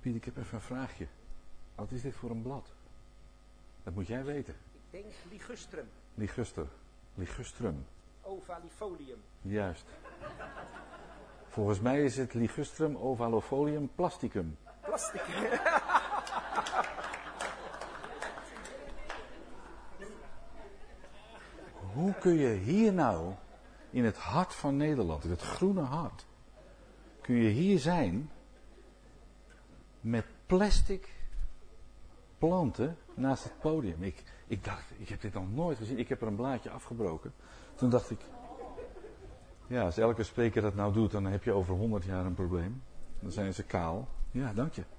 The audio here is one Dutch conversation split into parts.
Piet, ik heb even een vraagje. Wat is dit voor een blad? Dat moet jij weten. Ik denk ligustrum. Ligustrum. Ovalifolium. Juist. Volgens mij is het Ligustrum ovalifolium plasticum. Plasticum. Hoe kun je hier nou, in het hart van Nederland, in het groene hart, kun je hier zijn met plastic planten naast het podium? Ik dacht, ik heb dit nog nooit gezien. Ik heb er een blaadje afgebroken. Toen dacht ik, ja, als elke spreker dat nou doet, dan heb je over 100 jaar een probleem. Dan zijn ze kaal. Ja, dank je.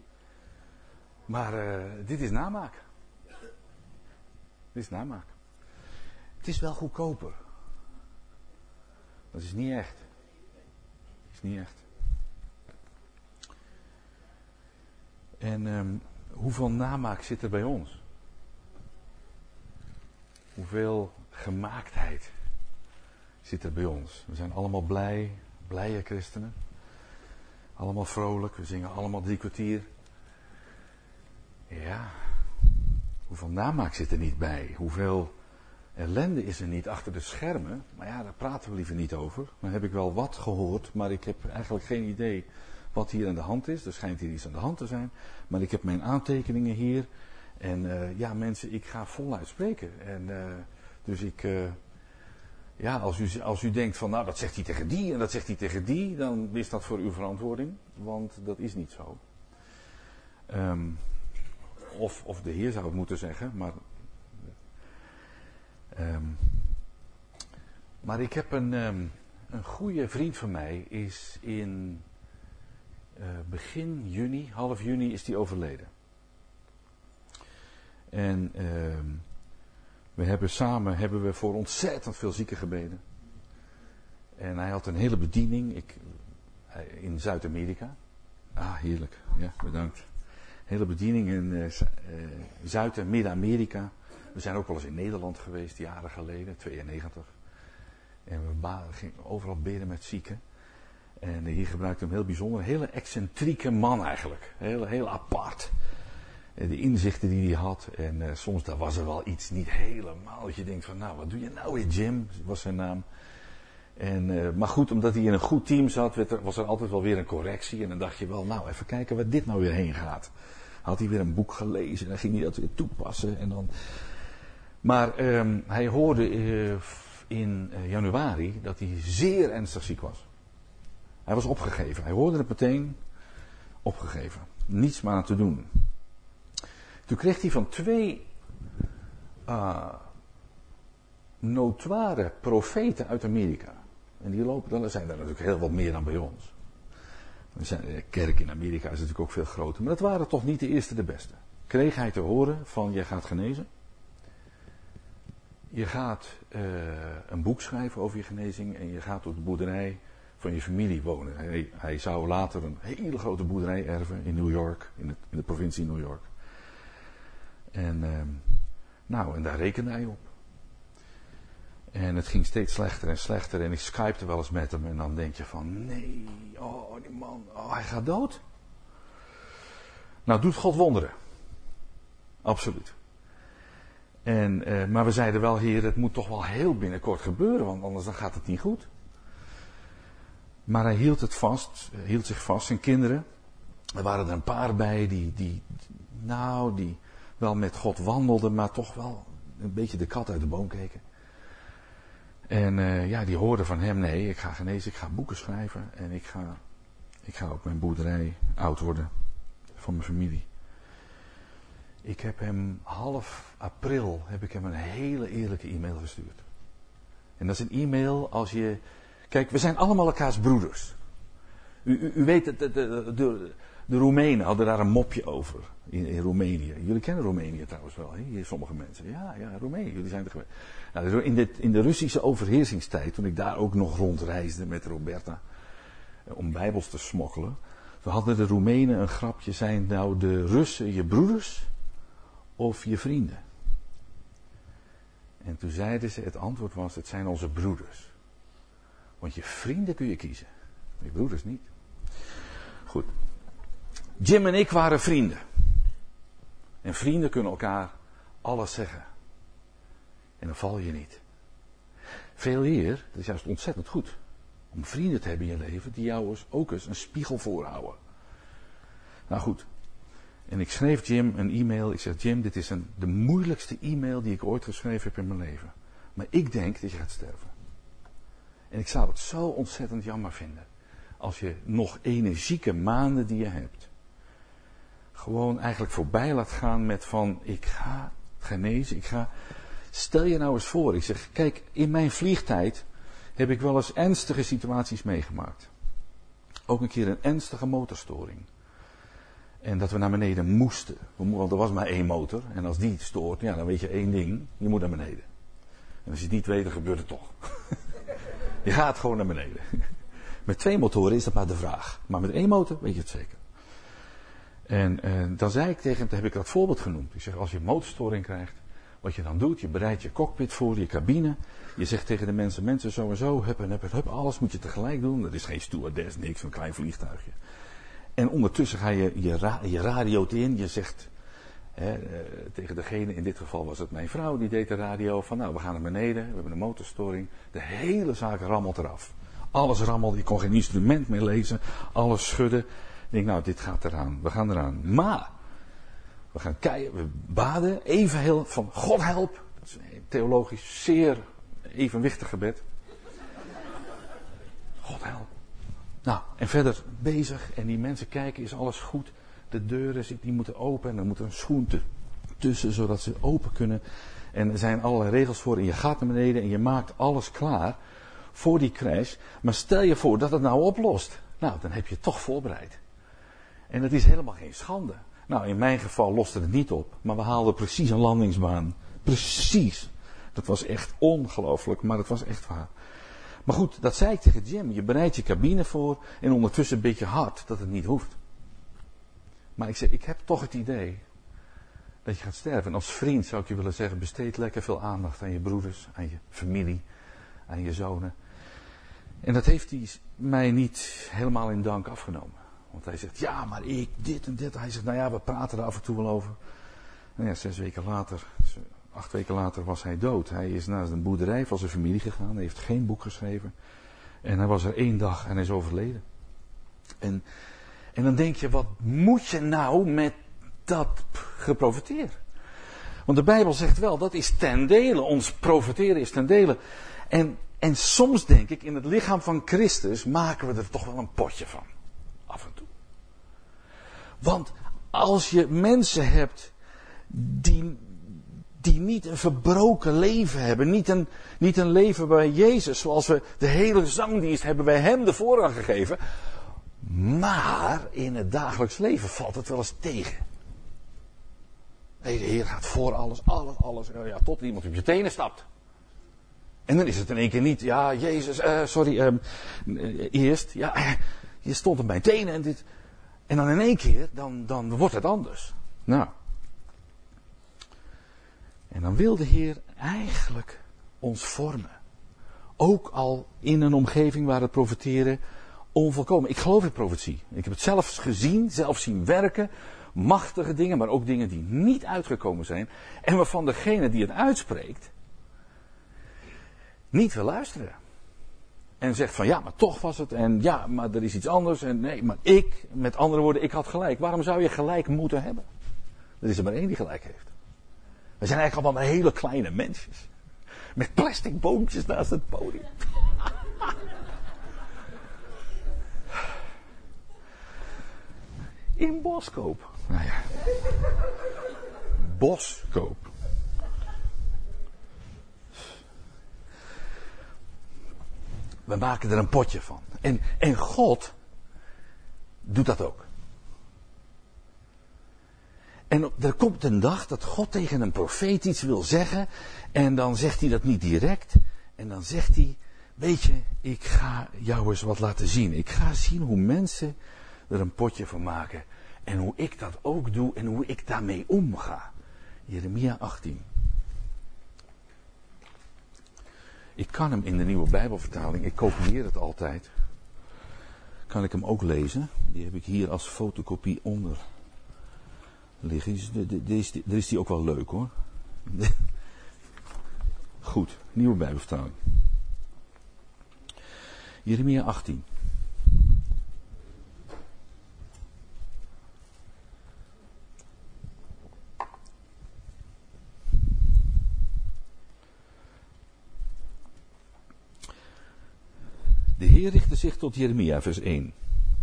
Maar dit is namaak. Dit is namaak. Het is wel goedkoper. Dat is niet echt. Dat is niet echt. En hoeveel namaak zit er bij ons? Hoeveel gemaaktheid zit er bij ons? We zijn allemaal blije christenen. Allemaal vrolijk, we zingen allemaal 3 kwartier. Ja, hoeveel namaak zit er niet bij? Hoeveel ellende is er niet achter de schermen? Maar ja, daar praten we liever niet over. Dan heb ik wel wat gehoord, maar ik heb eigenlijk geen idee wat hier aan de hand is. Er schijnt hier iets aan de hand te zijn. Maar ik heb mijn aantekeningen hier. En ja, mensen, ik ga voluit spreken. En dus ik... ja, als u denkt van, nou, dat zegt hij tegen die en dat zegt hij tegen die, dan is dat voor uw verantwoording. Want dat is niet zo. Of de Heer zou het moeten zeggen, maar... maar ik heb een goede vriend van mij, is in begin juni, half juni, is die overleden. En we hebben samen voor ontzettend veel zieken gebeden. En hij had een hele bediening in Zuid-Amerika. Ah, heerlijk. Ja, bedankt. Hele bediening in Zuid- en Midden-Amerika. We zijn ook wel eens in Nederland geweest, jaren geleden, 92. En we gingen overal bidden met zieken. En hier gebruikte hem heel bijzonder. Een hele excentrieke man eigenlijk. Heel apart. De inzichten die hij had. En soms was er wel iets niet helemaal. Dat je denkt van, nou, wat doe je nou weer, Jim? Was zijn naam. En, maar goed, omdat hij in een goed team zat, was er altijd wel weer een correctie. En dan dacht je wel, nou, even kijken waar dit nou weer heen gaat. Had hij weer een boek gelezen en dan ging hij dat weer toepassen. En dan... Maar hij hoorde in januari dat hij zeer ernstig ziek was. Hij was opgegeven. Hij hoorde het meteen, opgegeven. Niets meer aan te doen. Toen kreeg hij van 2 notoire profeten uit Amerika. En die lopen, zijn er natuurlijk heel wat meer dan bij ons. De kerk in Amerika is natuurlijk ook veel groter. Maar dat waren toch niet de eerste de beste. Kreeg hij te horen van, jij gaat genezen. Je gaat een boek schrijven over je genezing. En je gaat op de boerderij van je familie wonen. Hij zou later een hele grote boerderij erven in New York. In de provincie New York. En daar rekende hij op. En het ging steeds slechter en slechter. En ik skypte wel eens met hem. En dan denk je van, nee, oh die man, hij gaat dood. Nou, doet God wonderen. Absoluut. Maar we zeiden wel, Heer, het moet toch wel heel binnenkort gebeuren. Want anders dan gaat het niet goed. Maar hij hield zich vast. Zijn kinderen, er waren er een paar bij die wel met God wandelden. Maar toch wel een beetje de kat uit de boom keken. En die hoorden van hem, nee, ik ga genezen, ik ga boeken schrijven. En ik ga op mijn boerderij oud worden van mijn familie. Ik heb hem half april een hele eerlijke e-mail gestuurd. En dat is een e-mail als je... Kijk, we zijn allemaal elkaars broeders. U weet, de Roemenen hadden daar een mopje over in Roemenië. Jullie kennen Roemenië trouwens wel, hè? Hier sommige mensen. Ja, Roemenië, jullie zijn er geweest. Nou, in de Russische overheersingstijd, toen ik daar ook nog rondreisde met Roberta, om bijbels te smokkelen, toen hadden de Roemenen een grapje, zijn nou de Russen je broeders of je vrienden? En toen zeiden ze, het antwoord was, het zijn onze broeders. Want je vrienden kun je kiezen, je broeders niet. Goed. Jim en ik waren vrienden. En vrienden kunnen elkaar alles zeggen. En dan val je niet. Veel eer, dat is juist ontzettend goed. Om vrienden te hebben in je leven die jou ook eens een spiegel voorhouden. Nou goed. En ik schreef Jim een e-mail. Ik zeg, Jim, dit is de moeilijkste e-mail die ik ooit geschreven heb in mijn leven. Maar ik denk dat je gaat sterven. En ik zou het zo ontzettend jammer vinden. Als je nog energieke maanden die je hebt. Gewoon eigenlijk voorbij laat gaan met van, ik ga genezen, Stel je nou eens voor, ik zeg, kijk, in mijn vliegtijd heb ik wel eens ernstige situaties meegemaakt. Ook een keer een ernstige motorstoring. En dat we naar beneden moesten. Want er was maar één motor. En als die stoort, ja, dan weet je één ding. Je moet naar beneden. En als je het niet weet, dan gebeurt het toch. Je gaat gewoon naar beneden. Met 2 motoren is dat maar de vraag. Maar met 1 motor weet je het zeker. En dan zei ik tegen hem, heb ik dat voorbeeld genoemd. Ik zeg, als je een motorstoring krijgt, wat je dan doet, je bereidt je cockpit voor, je cabine. Je zegt tegen de mensen zo en zo, hup, alles moet je tegelijk doen. Dat is geen stewardess, niks, een klein vliegtuigje. En ondertussen ga je radio in, je zegt tegen degene, in dit geval was het mijn vrouw, die deed de radio van, nou, we gaan naar beneden, we hebben een motorstoring. De hele zaak rammelt eraf. Alles rammelt, je kon geen instrument meer lezen, alles schudden. Ik denk, nou, dit gaat eraan, we gaan eraan. Maar, we baden, even heel, van God help. Dat is een theologisch zeer evenwichtig gebed. God help. Nou, en verder bezig, en die mensen kijken, is alles goed? De deuren die moeten open, en er moet een schoen tussen, zodat ze open kunnen. En er zijn allerlei regels voor, en je gaat naar beneden, en je maakt alles klaar voor die crash. Maar stel je voor dat het nou oplost. Nou, dan heb je het toch voorbereid. En dat is helemaal geen schande. Nou, in mijn geval loste het niet op, maar we haalden precies een landingsbaan. Precies. Dat was echt ongelooflijk, maar dat was echt waar. Maar goed, dat zei ik tegen Jim. Je bereidt je cabine voor en ondertussen een beetje hard dat het niet hoeft. Maar ik zei, ik heb toch het idee dat je gaat sterven. En als vriend zou ik je willen zeggen, besteed lekker veel aandacht aan je broeders, aan je familie, aan je zonen. En dat heeft hij mij niet helemaal in dank afgenomen. Want hij zegt, ja, maar ik, dit en dit. Hij zegt, nou ja, we praten er af en toe wel over. En ja, 8 weken later was hij dood. Hij is naar een boerderij van zijn familie gegaan. Hij heeft geen boek geschreven. En hij was er 1 dag en hij is overleden. En dan denk je, wat moet je nou met dat geprofiteer? Want de Bijbel zegt wel, dat is ten dele. Ons profiteren is ten dele. En soms denk ik, in het lichaam van Christus maken we er toch wel een potje van. Af en toe. Want als je mensen hebt die niet een verbroken leven hebben. Niet een leven bij Jezus. Zoals we de hele zangdienst hebben wij hem de voorrang gegeven. Maar in het dagelijks leven valt het wel eens tegen. Nee, de Heer gaat voor alles. Ja, tot iemand op je tenen stapt. En dan is het in één keer niet. Ja, Jezus, eerst. Ja, je stond op mijn tenen en dit. En dan in één keer, dan wordt het anders. Nou. En dan wil de Heer eigenlijk ons vormen. Ook al in een omgeving waar het profeteren onvolkomen. Ik geloof in profetie. Ik heb het zelf gezien, zelf zien werken. Machtige dingen, maar ook dingen die niet uitgekomen zijn. En waarvan degene die het uitspreekt niet wil luisteren. En zegt van ja, maar toch was het. En ja, maar er is iets anders. En nee, maar met andere woorden, ik had gelijk. Waarom zou je gelijk moeten hebben? Er is er maar één die gelijk heeft. We zijn eigenlijk allemaal maar hele kleine mensjes. Met plastic boompjes naast het podium. In Boskoop. Nou ja. Boskoop. We maken er een potje van. En God doet dat ook. En er komt een dag dat God tegen een profeet iets wil zeggen. En dan zegt hij dat niet direct. En dan zegt hij, weet je, ik ga jou eens wat laten zien. Ik ga zien hoe mensen er een potje van maken. En hoe ik dat ook doe en hoe ik daarmee omga. Jeremia 18. Ik kan hem in de nieuwe Bijbelvertaling, ik kopieer het altijd. kan ik hem ook lezen. Die heb ik hier als fotocopie onder liggen. Er is die ook wel leuk hoor. Goed, nieuwe Bijbelvertaling. Jeremia 18. De Heer richtte zich tot Jeremia, vers 1.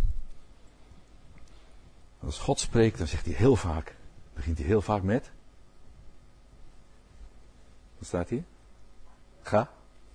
Als God spreekt, dan zegt hij heel vaak, begint hij heel vaak met. Wat staat hier? Ga.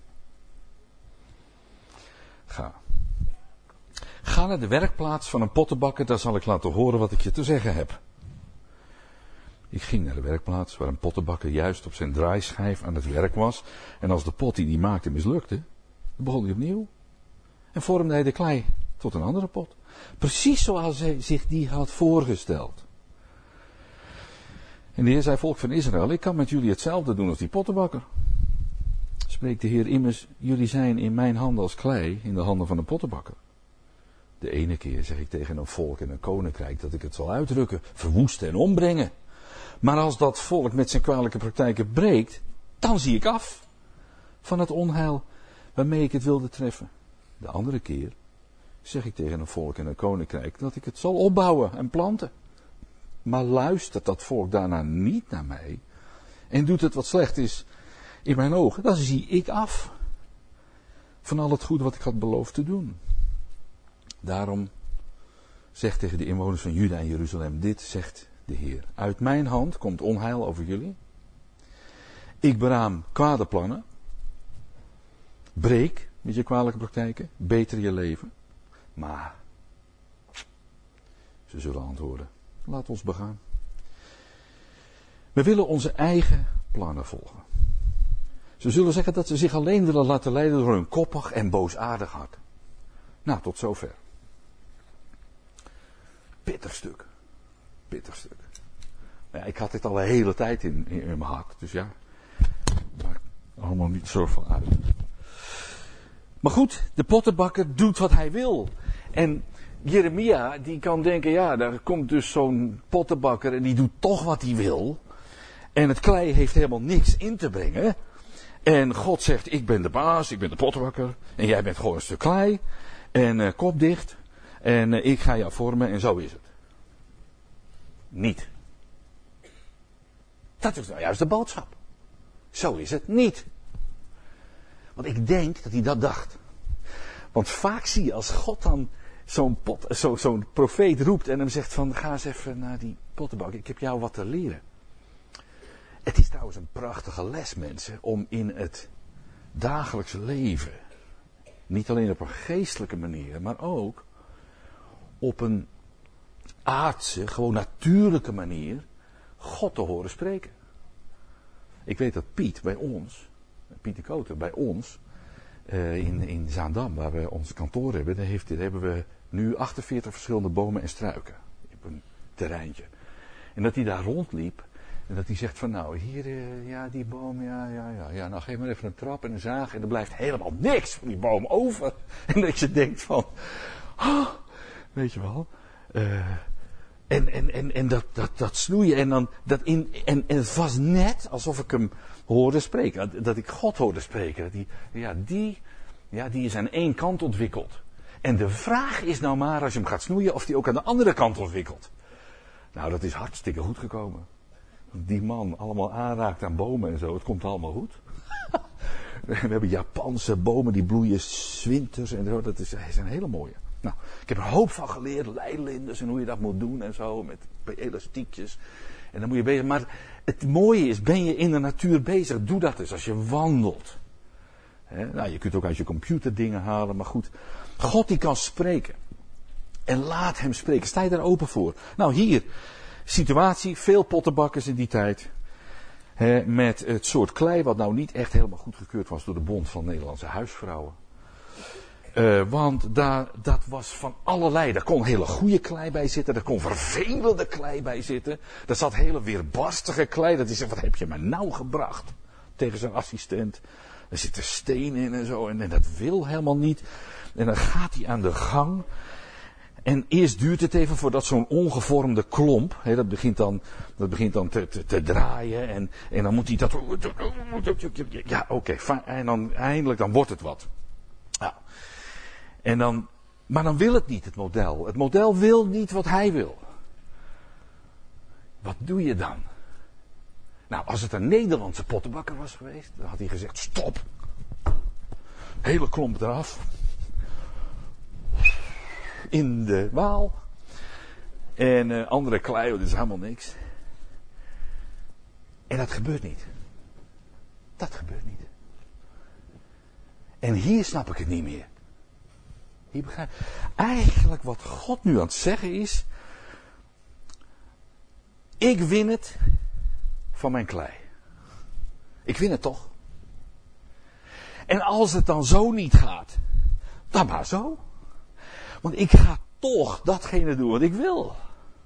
Ga. Ga naar de werkplaats van een pottenbakker, daar zal ik laten horen wat ik je te zeggen heb. Ik ging naar de werkplaats waar een pottenbakker juist op zijn draaischijf aan het werk was. En als de pot die hij maakte mislukte, dan begon hij opnieuw. En vormde hij de klei tot een andere pot. Precies zoals hij zich die had voorgesteld. En de Heer zei, volk van Israël, ik kan met jullie hetzelfde doen als die pottenbakker. Spreekt de Heer immers, jullie zijn in mijn handen als klei in de handen van een pottenbakker. De ene keer zeg ik tegen een volk en een koninkrijk dat ik het zal uitrukken, verwoesten en ombrengen. Maar als dat volk met zijn kwalijke praktijken breekt, dan zie ik af van het onheil waarmee ik het wilde treffen. De andere keer zeg ik tegen een volk en een koninkrijk dat ik het zal opbouwen en planten. Maar luistert dat volk daarna niet naar mij en doet het wat slecht is in mijn ogen, dan zie ik af van al het goede wat ik had beloofd te doen. Daarom zeg tegen de inwoners van Juda en Jeruzalem, dit zegt de Heer. Uit mijn hand komt onheil over jullie. Ik beraam kwade plannen. Breek met je kwalijke praktijken. Beter je leven. Maar ze zullen antwoorden. Laat ons begaan. We willen onze eigen plannen volgen. Ze zullen zeggen dat ze zich alleen willen laten leiden door een koppig en boosaardig hart. Nou, tot zover. Pittig stuk. Pittig stuk. Nou ja, ik had dit al een hele tijd in mijn hart. Dus ja, maakt allemaal niet zoveel uit. Maar goed, de pottenbakker doet wat hij wil. En Jeremia, die kan denken, ja, daar komt dus zo'n pottenbakker en die doet toch wat hij wil. En het klei heeft helemaal niks in te brengen. En God zegt, ik ben de baas, ik ben de pottenbakker. En jij bent gewoon een stuk klei. En kop dicht. En ik ga jou vormen en zo is het. Niet. Dat is nou juist de boodschap. Zo is het niet. Want ik denk dat hij dat dacht. Want vaak zie je als God dan zo'n profeet roept en hem zegt van ga eens even naar die pottenbak. Ik heb jou wat te leren. Het is trouwens een prachtige les mensen om in het dagelijkse leven, niet alleen op een geestelijke manier, maar ook op een aardse, gewoon natuurlijke manier God te horen spreken. Ik weet dat Piet bij ons, Piet de Koter bij ons, in Zaandam, waar we ons kantoor hebben, daar hebben we nu 48 verschillende bomen en struiken op een terreintje. En dat hij daar rondliep en dat hij zegt van nou, hier, ja die boom, ja, nou geef maar even een trap en een zaag en er blijft helemaal niks van die boom over. En dat je denkt van, oh, weet je wel, en dat snoeien en dan, en het was net alsof ik hem hoorde spreken, dat ik God hoorde spreken, dat die is aan één kant ontwikkeld. En de vraag is nou maar, als je hem gaat snoeien, of die ook aan de andere kant ontwikkelt. Nou, dat is hartstikke goed gekomen. Die man allemaal aanraakt aan bomen en zo, het komt allemaal goed. We hebben Japanse bomen die bloeien 's winters en zo, dat zijn hele mooie. Nou, ik heb er een hoop van geleerd, leilinders en hoe je dat moet doen en zo, met elastiekjes. En dan moet je bezig, maar het mooie is, ben je in de natuur bezig, doe dat eens als je wandelt. Nou, je kunt ook uit je computer dingen halen, maar goed. God die kan spreken. En laat hem spreken. Sta je daar open voor? Nou, hier. Situatie. Veel pottenbakkers in die tijd. Met het soort klei wat nou niet echt helemaal goedgekeurd was door de Bond van Nederlandse Huisvrouwen. Want dat was van allerlei. Daar kon hele goede klei bij zitten. Daar kon vervelende klei bij zitten. Daar zat hele weerbarstige klei. Dat hij zegt, wat heb je me nou gebracht? Tegen zijn assistent. Er zitten stenen in en zo. En dat wil helemaal niet. En dan gaat hij aan de gang. En eerst duurt het even voordat zo'n ongevormde klomp, dat begint dan te draaien. En dan moet hij dat... Ja, oké. En dan eindelijk, dan wordt het wat. Ja. Maar dan wil het niet, het model. Het model wil niet wat hij wil. Wat doe je dan? Nou, als het een Nederlandse pottenbakker was geweest, dan had hij gezegd, stop. Hele klomp eraf. In de Waal. En andere klei, dat is helemaal niks. En dat gebeurt niet. Dat gebeurt niet. En hier snap ik het niet meer. Hier begrijp ik. Eigenlijk wat God nu aan het zeggen is, ik win het van mijn klei. Ik win het toch? En als het dan zo niet gaat, dan maar zo. Want ik ga toch datgene doen wat ik wil.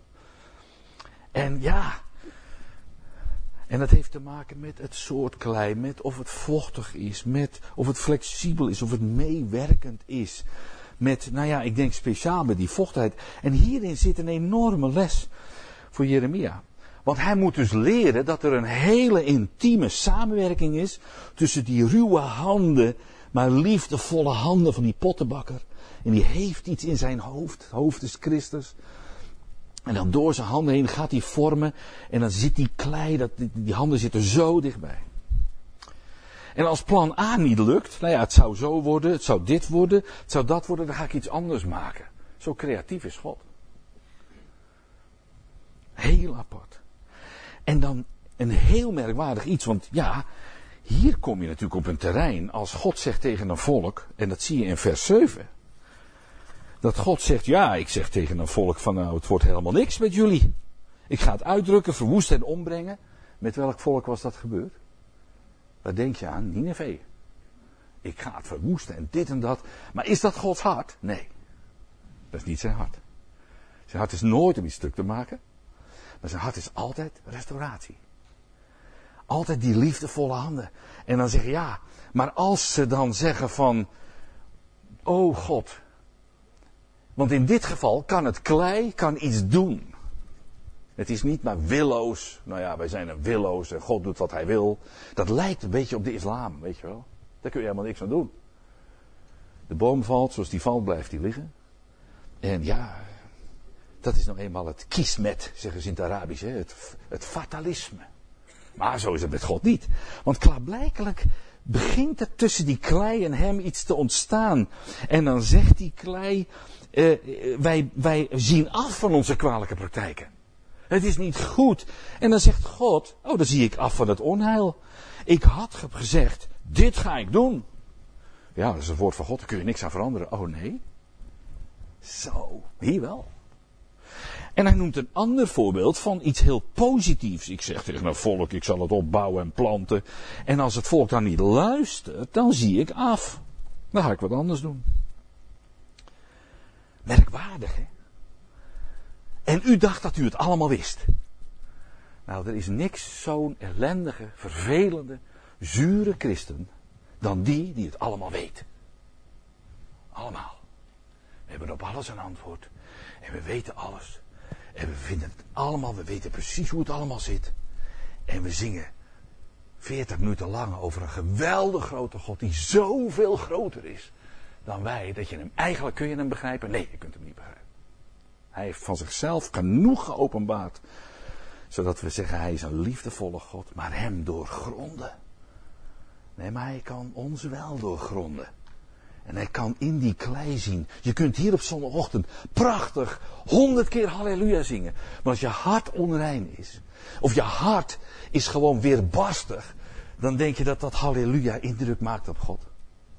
En ja. En dat heeft te maken met het soort klei, met of het vochtig is, met of het flexibel is, of het meewerkend is. Met, ik denk speciaal met die vochtigheid. En hierin zit een enorme les voor Jeremia. Want hij moet dus leren dat er een hele intieme samenwerking is tussen die ruwe handen, maar liefdevolle handen van die pottenbakker. En die heeft iets in zijn hoofd. Het hoofd is Christus. En dan door zijn handen heen gaat hij vormen. En dan zit die klei, die handen zitten zo dichtbij. En als plan A niet lukt, het zou zo worden, het zou dit worden, het zou dat worden, dan ga ik iets anders maken. Zo creatief is God. Heel apart. En dan een heel merkwaardig iets, want hier kom je natuurlijk op een terrein, als God zegt tegen een volk, en dat zie je in vers 7. Dat God zegt, ik zeg tegen een volk van het wordt helemaal niks met jullie. Ik ga het uitdrukken, verwoesten en ombrengen. Met welk volk was dat gebeurd? Waar denk je aan? Nineve. Ik ga het verwoesten en dit en dat. Maar is dat Gods hart? Nee. Dat is niet zijn hart. Zijn hart is nooit om iets stuk te maken. Maar zijn hart is altijd restauratie. Altijd die liefdevolle handen. En dan zeggen maar als ze dan zeggen van, oh God. Want in dit geval kan het klei iets doen. Het is niet maar willoos. Wij zijn een willoos en God doet wat hij wil. Dat lijkt een beetje op de islam, weet je wel. Daar kun je helemaal niks aan doen. De boom valt, zoals die valt blijft die liggen. En dat is nou eenmaal het kismet, zeggen ze in het Arabisch. Hè? Het fatalisme. Maar zo is het met God niet. Want klaarblijkelijk begint er tussen die klei en hem iets te ontstaan. En dan zegt die klei, wij zien af van onze kwalijke praktijken. Het is niet goed. En dan zegt God, dan zie ik af van het onheil. Ik had gezegd, dit ga ik doen. Ja, dat is het woord van God, daar kun je niks aan veranderen. Oh nee. Zo, hier wel. En hij noemt een ander voorbeeld van iets heel positiefs. Ik zeg tegen een volk, ik zal het opbouwen en planten. En als het volk dan niet luistert, dan zie ik af. Dan ga ik wat anders doen. Merkwaardig, hè? En u dacht dat u het allemaal wist. Nou, er is niks zo'n ellendige, vervelende, zure christen dan die het allemaal weet. Allemaal. We hebben op alles een antwoord. En we weten alles. En we vinden het allemaal, we weten precies hoe het allemaal zit. En we zingen 40 minuten lang over een geweldig grote God die zoveel groter is dan wij. Dat je hem, eigenlijk kun je hem begrijpen. Nee, je kunt hem niet begrijpen. Hij heeft van zichzelf genoeg geopenbaard. Zodat we zeggen, hij is een liefdevolle God. Maar hem doorgronden. Nee, maar hij kan ons wel doorgronden. En hij kan in die klei zien. Je kunt hier op zondagochtend prachtig 100 keer halleluja zingen. Maar als je hart onrein is. Of je hart is gewoon weerbarstig. Dan denk je dat halleluja indruk maakt op God.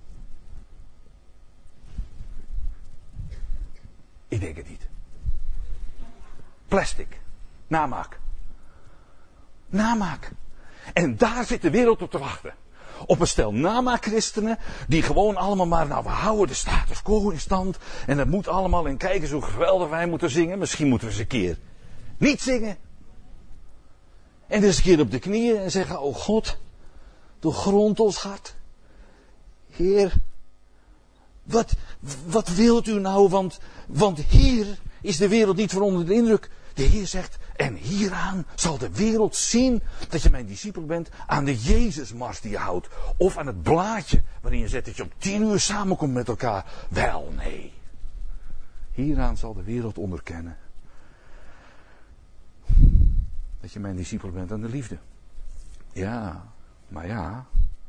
Ik denk het niet. Plastic. Namaak. Namaak. En daar zit de wereld op te wachten. Op een stel namaak-christenen die gewoon allemaal maar, we houden de status quo in stand. En dat moet allemaal, en kijk eens hoe geweldig wij moeten zingen. Misschien moeten we eens een keer niet zingen. En eens een keer op de knieën en zeggen, oh God, doorgrond ons hart. Heer, wat wilt u nou? Want hier is de wereld niet van onder de indruk. De Heer zegt, en hieraan zal de wereld zien dat je mijn discipel bent, aan de Jezusmars die je houdt. Of aan het blaadje waarin je zet dat je om 10 uur samenkomt met elkaar. Wel, nee. Hieraan zal de wereld onderkennen dat je mijn discipel bent aan de liefde. Ja, maar ja,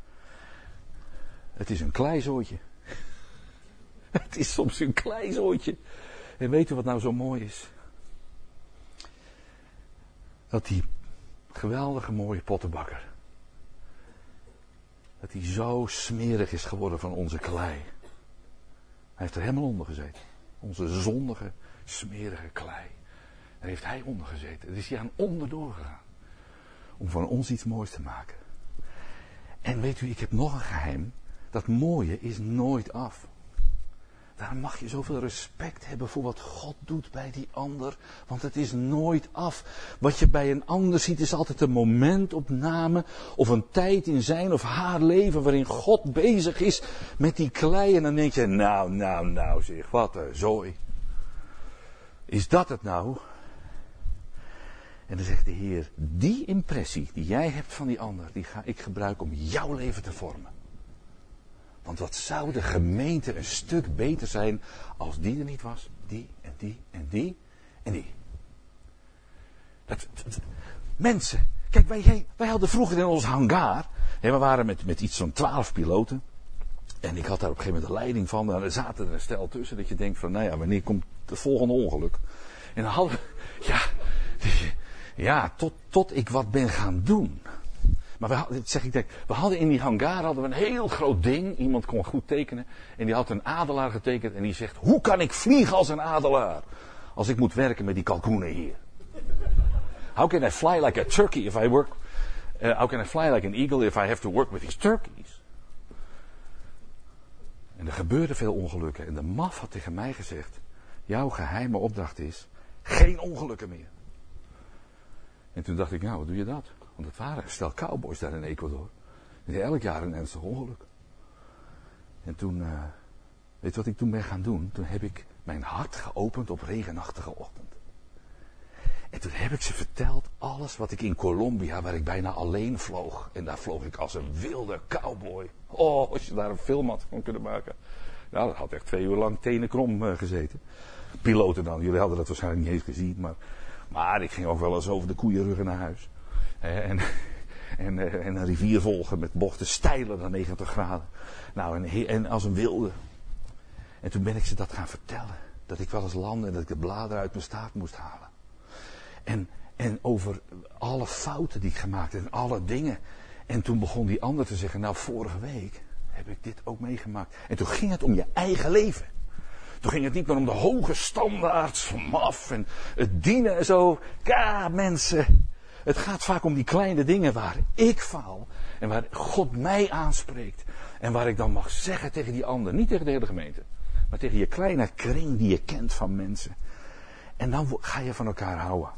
het is een kleizooitje. Het is soms een kleizooitje. En weet u wat nou zo mooi is? Dat die geweldige mooie pottenbakker, dat hij zo smerig is geworden van onze klei. Hij heeft er helemaal onder gezeten. Onze zondige, smerige klei. Daar heeft hij onder gezeten. Er is hij aan onderdoor gegaan. Om van ons iets moois te maken. En weet u, ik heb nog een geheim. Dat mooie is nooit af. Daarom mag je zoveel respect hebben voor wat God doet bij die ander. Want het is nooit af. Wat je bij een ander ziet is altijd een momentopname. Of een tijd in zijn of haar leven waarin God bezig is met die klei. En dan denk je, nou zeg, wat een zooi. Is dat het nou? En dan zegt de Heer, die impressie die jij hebt van die ander, die ga ik gebruiken om jouw leven te vormen. Want wat zou de gemeente een stuk beter zijn als die er niet was? Die en die en die en die. Mensen, kijk, wij hadden vroeger in ons hangar, we waren met iets van 12 piloten. En ik had daar op een gegeven moment de leiding van. En er zaten er een stel tussen dat je denkt van, nou ja, wanneer komt het volgende ongeluk? En dan hadden we, tot ik wat ben gaan doen. Maar we hadden in die hangar een heel groot ding. Iemand kon goed tekenen. En die had een adelaar getekend. En die zegt, hoe kan ik vliegen als een adelaar? Als ik moet werken met die kalkoenen hier. How can I fly like a turkey if I work... how can I fly like an eagle if I have to work with these turkeys? En er gebeurden veel ongelukken. En de MAF had tegen mij gezegd, jouw geheime opdracht is, geen ongelukken meer. En toen dacht ik, nou, wat doe je dat? Want het waren een stel cowboys daar in Ecuador. Die hadden elk jaar een ernstig ongeluk. En toen, weet je wat ik toen ben gaan doen? Toen heb ik mijn hart geopend op regenachtige ochtend. En toen heb ik ze verteld alles wat ik in Colombia, waar ik bijna alleen vloog. En daar vloog ik als een wilde cowboy. Oh, als je daar een film had van kunnen maken. Nou, dat had echt 2 uur lang tenen krom gezeten. Piloten dan, jullie hadden dat waarschijnlijk niet eens gezien. Maar ik ging ook wel eens over de koeienruggen naar huis. En een rivier volgen met bochten steiler dan 90 graden. Nou, en als een wilde. En toen ben ik ze dat gaan vertellen. Dat ik wel eens landde en dat ik de bladeren uit mijn staart moest halen. En over alle fouten die ik gemaakt heb en alle dingen. En toen begon die ander te zeggen, nou vorige week heb ik dit ook meegemaakt. En toen ging het om je eigen leven. Toen ging het niet meer om de hoge standaards van MAF en het dienen en zo. Ja, mensen. Het gaat vaak om die kleine dingen waar ik faal. En waar God mij aanspreekt. En waar ik dan mag zeggen tegen die ander. Niet tegen de hele gemeente. Maar tegen je kleine kring die je kent van mensen. En dan ga je van elkaar houden.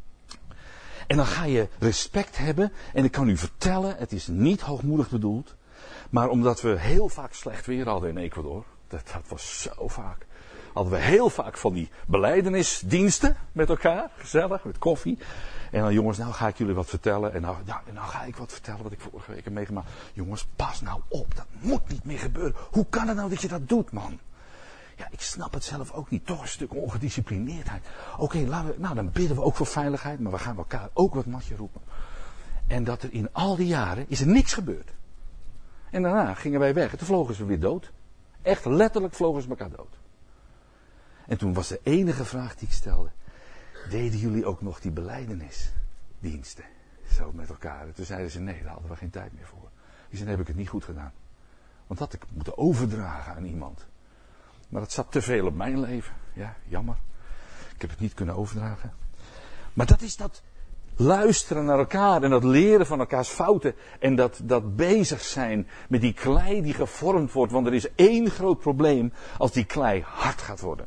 En dan ga je respect hebben. En ik kan u vertellen, het is niet hoogmoedig bedoeld. Maar omdat we heel vaak slecht weer hadden in Ecuador. Dat was zo vaak. Hadden we heel vaak van die belijdenisdiensten met elkaar. Gezellig, met koffie. En dan jongens, nou ga ik jullie wat vertellen. En nou ga ik wat vertellen wat ik vorige week heb meegemaakt. Jongens, pas nou op. Dat moet niet meer gebeuren. Hoe kan het nou dat je dat doet, man? Ja, ik snap het zelf ook niet. Toch een stuk ongedisciplineerdheid. Oké, dan bidden we ook voor veiligheid. Maar we gaan elkaar ook wat matje roepen. En dat er in al die jaren is er niks gebeurd. En daarna gingen wij weg. En toen vlogen ze weer dood. Echt letterlijk vlogen ze elkaar dood. En toen was de enige vraag die ik stelde. Deden jullie ook nog die belijdenisdiensten? Zo met elkaar. En toen zeiden ze nee, daar hadden we geen tijd meer voor. Die zei, dan heb ik het niet goed gedaan. Want dat had ik moeten overdragen aan iemand. Maar dat zat te veel op mijn leven. Ja, jammer. Ik heb het niet kunnen overdragen. Maar dat is dat luisteren naar elkaar en dat leren van elkaars fouten. En dat bezig zijn met die klei die gevormd wordt. Want er is één groot probleem als die klei hard gaat worden.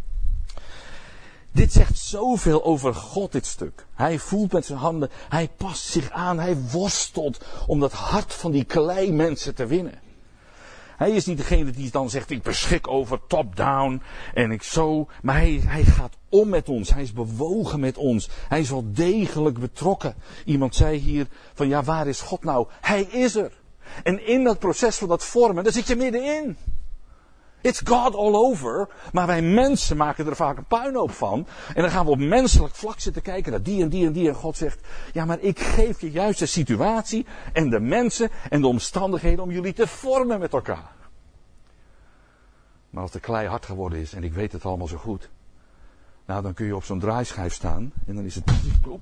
Dit zegt zoveel over God, dit stuk. Hij voelt met zijn handen, hij past zich aan, hij worstelt om dat hart van die klei mensen te winnen. Hij is niet degene die dan zegt, ik beschik over top-down en ik zo. Maar hij gaat om met ons. Hij is bewogen met ons. Hij is wel degelijk betrokken. Iemand zei hier van, ja, waar is God nou? Hij is er. En in dat proces van dat vormen, daar zit je middenin. It's God all over. Maar wij mensen maken er vaak een puinhoop van. En dan gaan we op menselijk vlak zitten kijken naar die en die en die. En God zegt, ja, maar ik geef je juist de situatie en de mensen en de omstandigheden om jullie te vormen met elkaar. Maar als de klei hard geworden is, en ik weet het allemaal zo goed. Nou, dan kun je op zo'n draaischijf staan. En dan is het...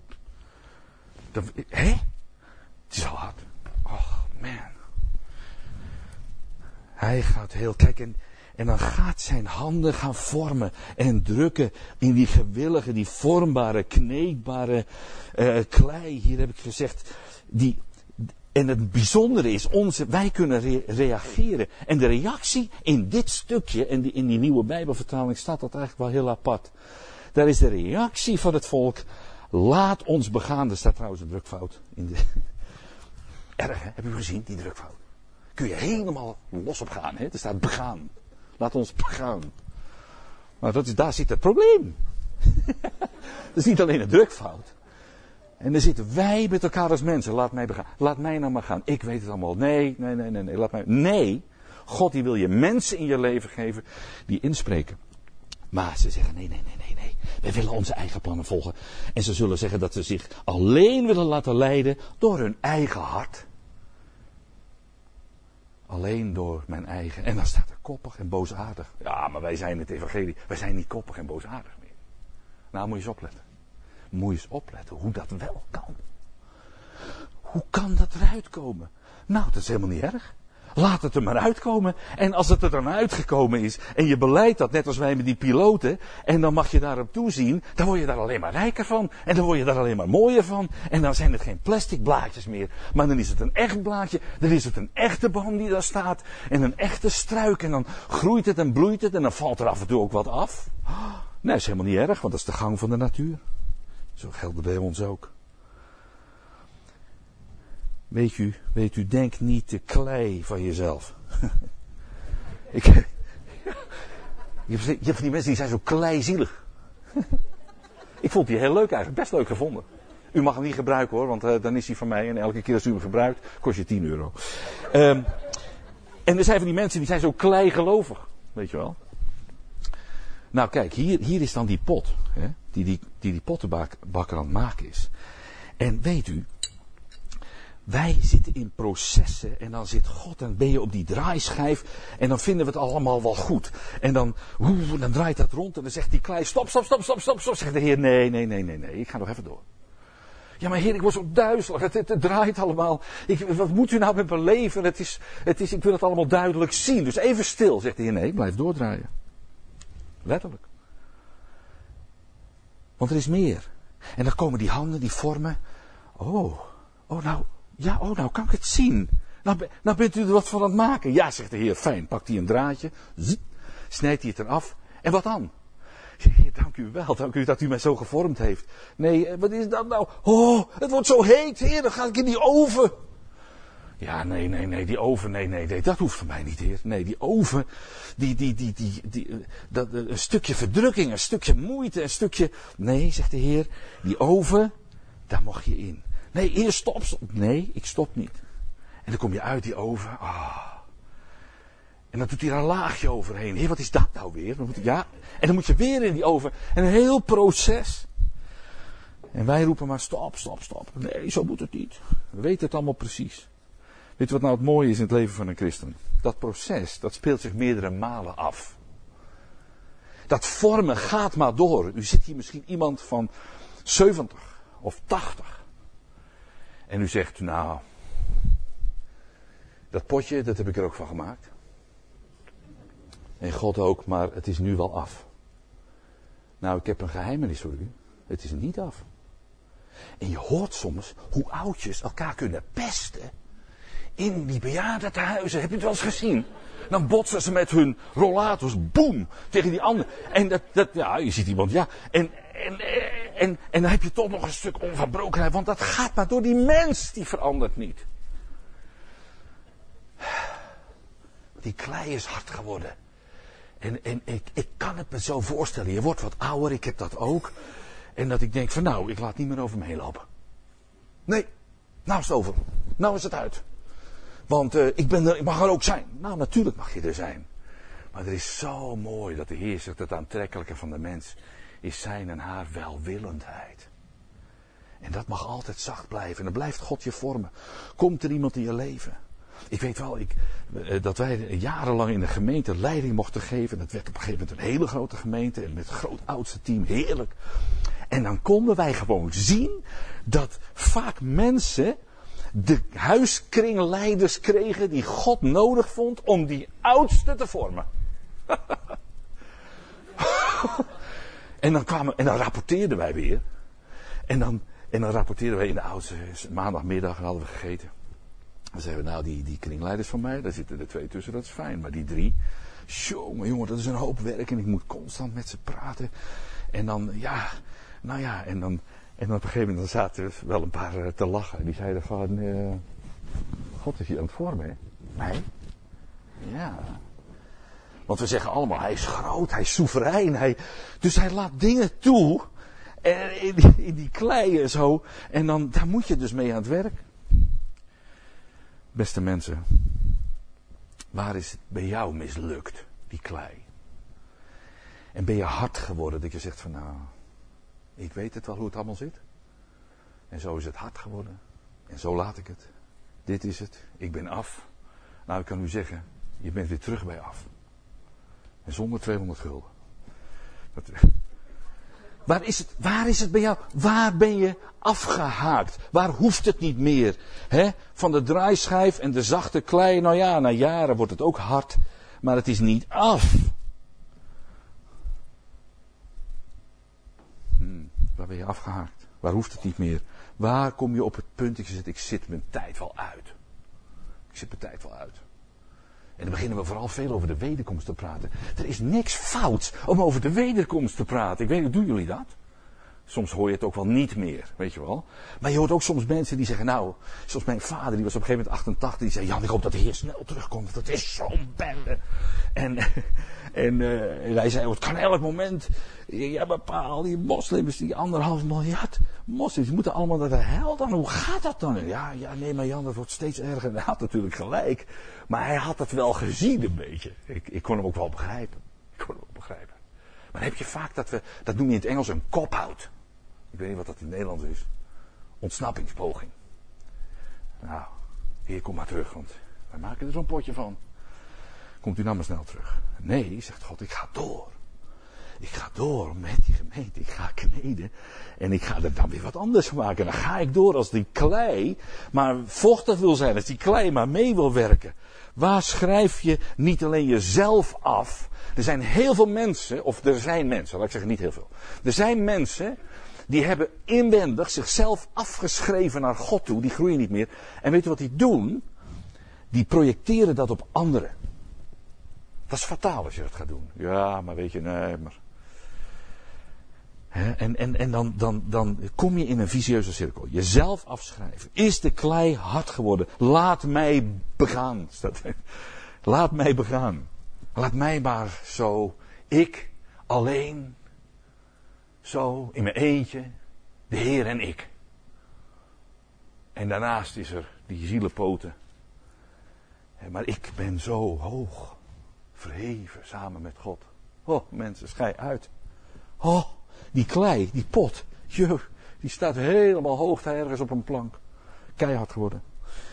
Hè? Het is al hard. Oh, man. Hij gaat heel... Kijk, en dan gaat zijn handen gaan vormen en drukken in die gewillige, die vormbare, kneedbare klei. Hier heb ik gezegd. En het bijzondere is, wij kunnen reageren. En de reactie in dit stukje, en in die nieuwe Bijbelvertaling staat dat eigenlijk wel heel apart. Daar is de reactie van het volk, laat ons begaan. Er staat trouwens een drukfout in de... Erg, hè? Heb u gezien, die drukfout? Kun je helemaal los op gaan, hè? Er staat begaan. Laat ons begaan. Maar daar zit het probleem. Dat is niet alleen een drukfout. En dan zitten wij met elkaar als mensen. Laat mij begaan. Laat mij nou maar gaan. Ik weet het allemaal. Nee. Laat mij. Nee. God die wil je mensen in je leven geven die inspreken. Maar ze zeggen nee. Wij willen onze eigen plannen volgen. En ze zullen zeggen dat ze zich alleen willen laten leiden door hun eigen hart. Alleen door mijn eigen. En dan staat er koppig en boosaardig. Ja, maar wij zijn het evangelie. Wij zijn niet koppig en boosaardig meer. Nou, moet je eens opletten. Moet je eens opletten hoe dat wel kan. Hoe kan dat eruit komen? Nou, dat is helemaal niet erg. Laat het er maar uitkomen. En als het er dan uitgekomen is en je beleidt dat, net als wij met die piloten, en dan mag je daarop toezien, dan word je daar alleen maar rijker van. En dan word je daar alleen maar mooier van. En dan zijn het geen plastic blaadjes meer, maar dan is het een echt blaadje. Dan is het een echte boom die daar staat. En een echte struik. En dan groeit het en bloeit het en dan valt er af en toe ook wat af. Nee, dat is helemaal niet erg, want dat is de gang van de natuur. Zo geldt het bij ons ook. Weet u, denk niet te klei van jezelf. Je hebt van die mensen die zijn zo kleizielig. Ik vond die heel leuk eigenlijk, best leuk gevonden. U mag hem niet gebruiken hoor, want dan is hij van mij en elke keer als u hem gebruikt, kost je 10 euro. En er zijn van die mensen die zijn zo kleigelovig, weet je wel. Nou kijk, hier is dan die pot, hè, die pottenbakker aan het maken is. En weet u, wij zitten in processen en dan zit God en ben je op die draaischijf en dan vinden we het allemaal wel goed. En dan draait dat rond en dan zegt die klei, stop. Zegt de Heer, nee, ik ga nog even door. Ja, maar Heer, ik word zo duizelig, het draait allemaal. Wat moet u nou met mijn leven? Ik wil het allemaal duidelijk zien. Dus even stil, zegt de Heer, nee, blijf doordraaien. Letterlijk. Want er is meer. En dan komen die handen, die vormen. Nou kan ik het zien. Nou bent u er wat van aan het maken. Ja, zegt de Heer, fijn. Pakt hij een draadje, snijdt hij het eraf. En wat dan? Heer, dank u wel, dank u dat u mij zo gevormd heeft. Nee, wat is dat nou? Oh, het wordt zo heet, Heer, dan ga ik in die oven. Ja, nee, die oven, nee, dat hoeft van mij niet, Heer. Nee, die oven, een stukje verdrukking, een stukje moeite, een stukje... Nee, zegt de Heer, die oven, daar mag je in. Nee, eerst stop. Nee, ik stop niet. En dan kom je uit die oven. En dan doet hij er een laagje overheen. Heer, wat is dat nou weer? En dan moet je weer in die oven. En een heel proces. En wij roepen maar stop. Nee, zo moet het niet. We weten het allemaal precies. Weet je wat nou het mooie is in het leven van een christen? Dat proces, dat speelt zich meerdere malen af. Dat vormen gaat maar door. U zit hier misschien iemand van 70 of 80. En u zegt, nou, dat potje, dat heb ik er ook van gemaakt. En God ook, maar het is nu wel af. Nou, ik heb een geheimenis voor u. Het is niet af. En je hoort soms hoe oudjes elkaar kunnen pesten. In die bejaardentehuizen, heb je het wel eens gezien? Dan botsen ze met hun rollators, boem, tegen die ander. En je ziet iemand, ja. En dan heb je toch nog een stuk onverbrokenheid, want dat gaat maar door die mens, die verandert niet. Die klei is hard geworden. En ik kan het me zo voorstellen. Je wordt wat ouder, ik heb dat ook. En dat ik denk van nou, ik laat niet meer over me heen lopen. Nee, nou is het over. Nou is het uit. Want ik mag er ook zijn. Nou, natuurlijk mag je er zijn. Maar er is zo mooi dat de Heer zegt, het aantrekkelijke van de mens is zijn en haar welwillendheid. En dat mag altijd zacht blijven. En dan blijft God je vormen. Komt er iemand in je leven? Ik weet wel, dat wij jarenlang in de gemeente leiding mochten geven. Dat werd op een gegeven moment een hele grote gemeente. En met een groot oudste team, heerlijk. En dan konden wij gewoon zien dat vaak mensen de huiskringleiders kregen die God nodig vond om die oudste te vormen. En dan rapporteerden wij weer. En dan rapporteerden wij in de oudste, maandagmiddag hadden we gegeten. Dan zeiden we, nou die kringleiders van mij, daar zitten er 2 tussen, dat is fijn. Maar die 3, jongen, dat is een hoop werk en ik moet constant met ze praten. En dan, en dan op een gegeven moment zaten er wel een paar te lachen. En die zeiden van, God is hier aan het vormen, hè? Nee. Ja. Want we zeggen allemaal, hij is groot, hij is soeverein. Dus hij laat dingen toe. In die klei en zo. En dan, daar moet je dus mee aan het werk. Beste mensen. Waar is het bij jou mislukt, die klei? En ben je hard geworden dat je zegt van nou, ik weet het wel hoe het allemaal zit. En zo is het hard geworden. En zo laat ik het. Dit is het. Ik ben af. Nou, ik kan u zeggen, je bent weer terug bij af. En zonder 200 gulden. Waar is het bij jou? Waar ben je afgehaakt? Waar hoeft het niet meer? Van de draaischijf en de zachte klei. Nou ja, na jaren wordt het ook hard. Maar het is niet af. Waar ben je afgehaakt? Waar hoeft het niet meer? Waar kom je op het punt dat je zegt, ik zit mijn tijd wel uit. Ik zit mijn tijd wel uit. En dan beginnen we vooral veel over de wederkomst te praten. Er is niks fouts om over de wederkomst te praten. Ik weet niet, doen jullie dat? Soms hoor je het ook wel niet meer, weet je wel. Maar je hoort ook soms mensen die zeggen, nou, zoals mijn vader, die was op een gegeven moment 88, die zei, Jan, ik hoop dat de Heer snel terugkomt, want dat is zo'n bende. En hij zei, het kan elk moment, ja, bepaal die moslims, die 1,5 miljard moslims, die moeten allemaal naar de hel dan. Hoe gaat dat dan? Ja, nee, maar Jan, dat wordt steeds erger. Hij had natuurlijk gelijk, maar hij had het wel gezien een beetje. Ik kon hem ook wel begrijpen. Maar dan heb je vaak dat noem je in het Engels een cop-out. Ik weet niet wat dat in het Nederlands is. Ontsnappingspoging. Nou, Heer, kom maar terug, want wij maken er zo'n potje van. Komt u nou maar snel terug. Nee, zegt God, ik ga door. Ik ga door met die gemeente. Ik ga kneden. En ik ga er dan weer wat anders van maken. En dan ga ik door als die klei maar vochtig wil zijn. Als die klei maar mee wil werken. Waar schrijf je niet alleen jezelf af. Er zijn heel veel mensen, of er zijn mensen, laat ik zeggen niet heel veel. Er zijn mensen die hebben inwendig zichzelf afgeschreven naar God toe. Die groeien niet meer. En weet je wat die doen? Die projecteren dat op anderen. Dat is fataal als je dat gaat doen. Ja, maar weet je, nee, maar... En dan kom je in een vicieuze cirkel. Jezelf afschrijven. Is de klei hard geworden? Laat mij begaan. Laat mij begaan. Laat mij maar zo, ik alleen, zo in mijn eentje, de Heer en ik. En daarnaast is er die zielenpoten. Maar ik ben zo hoog, verheven samen met God. Oh, mensen, schei uit. Oh, die klei, die pot, die staat helemaal hoog daar ergens op een plank. Keihard geworden.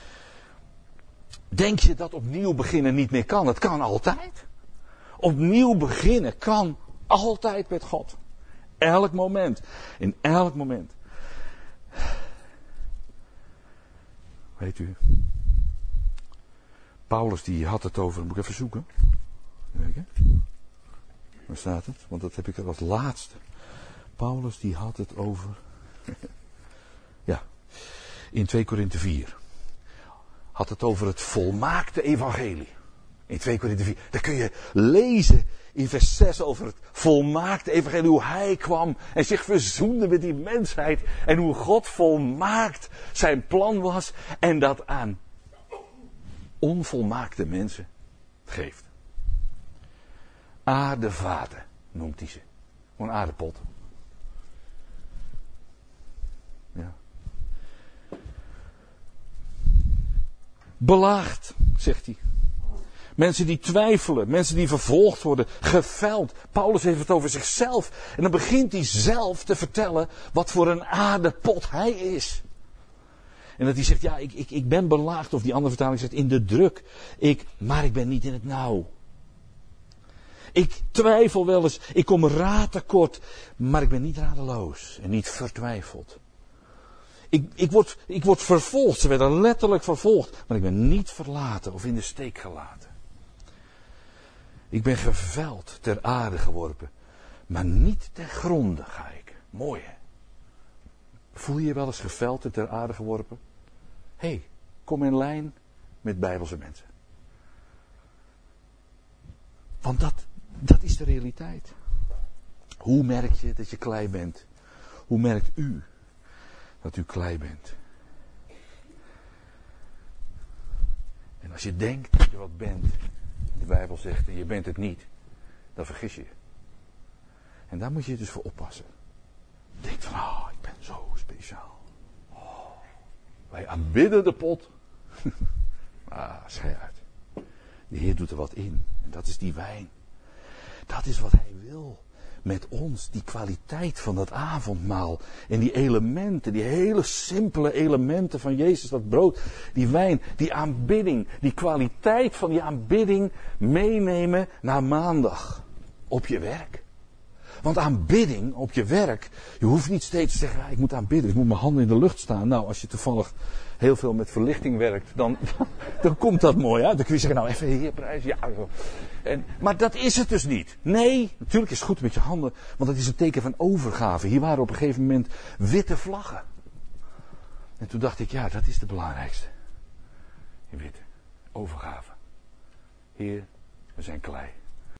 Denk je dat opnieuw beginnen niet meer kan? Het kan altijd. Opnieuw beginnen kan altijd met God. Elk moment. In elk moment. Weet u. Paulus die had het over, moet ik even zoeken. Kijken. Waar staat het? Want dat heb ik er als laatste. Paulus die had het over. Ja. In 2 Korinthe 4. Had het over het volmaakte evangelie. In 2 Korinthe 4. Daar kun je lezen in vers 6 over het volmaakte evangelie. Hoe hij kwam en zich verzoende met die mensheid. En hoe God volmaakt zijn plan was. En dat aan onvolmaakte mensen. geeft. Aardevaten noemt hij ze. Gewoon aardepot. Ja. Belaagd, zegt hij. Mensen die twijfelen, mensen die vervolgd worden, geveld. Paulus heeft het over zichzelf. En dan begint hij zelf te vertellen wat voor een aardepot hij is. En dat hij zegt, ja, ik ben belaagd. Of die andere vertaling zegt, in de druk. Maar ik ben niet in het nauw. Ik twijfel wel eens, ik kom raad tekort. Maar ik ben niet radeloos en niet vertwijfeld. Ik word vervolgd, ze werden letterlijk vervolgd. Maar ik ben niet verlaten of in de steek gelaten. Ik ben geveld, ter aarde geworpen. Maar niet ter gronde ga ik. Mooi hè. Voel je je wel eens geveld en ter aarde geworpen? Hé, kom in lijn met Bijbelse mensen. Want dat is de realiteit. Hoe merk je dat je klei bent? Hoe merkt u dat u klei bent? En als je denkt dat je wat bent, de Bijbel zegt, en je bent het niet, dan vergis je je. En daar moet je dus voor oppassen. Denk van, ik ben zo speciaal. Wij aanbidden de pot. Schei uit. De Heer doet er wat in. En dat is die wijn. Dat is wat Hij wil. Met ons. Die kwaliteit van dat avondmaal. En die elementen. Die hele simpele elementen van Jezus. Dat brood. Die wijn. Die aanbidding. Die kwaliteit van die aanbidding. Meenemen naar maandag. Op je werk. Want aanbidding op je werk. Je hoeft niet steeds te zeggen. Ik moet aanbidden. Ik moet mijn handen in de lucht staan. Nou, als je toevallig heel veel met verlichting werkt. Dan komt dat mooi uit. Dan kun je zeggen. Nou, even Heer prijs. Ja. Maar dat is het dus niet. Nee, natuurlijk is het goed met je handen. Want het is een teken van overgave. Hier waren op een gegeven moment witte vlaggen. En toen dacht ik. Ja, dat is de belangrijkste. Die witte. Overgave. Heer, we zijn klei.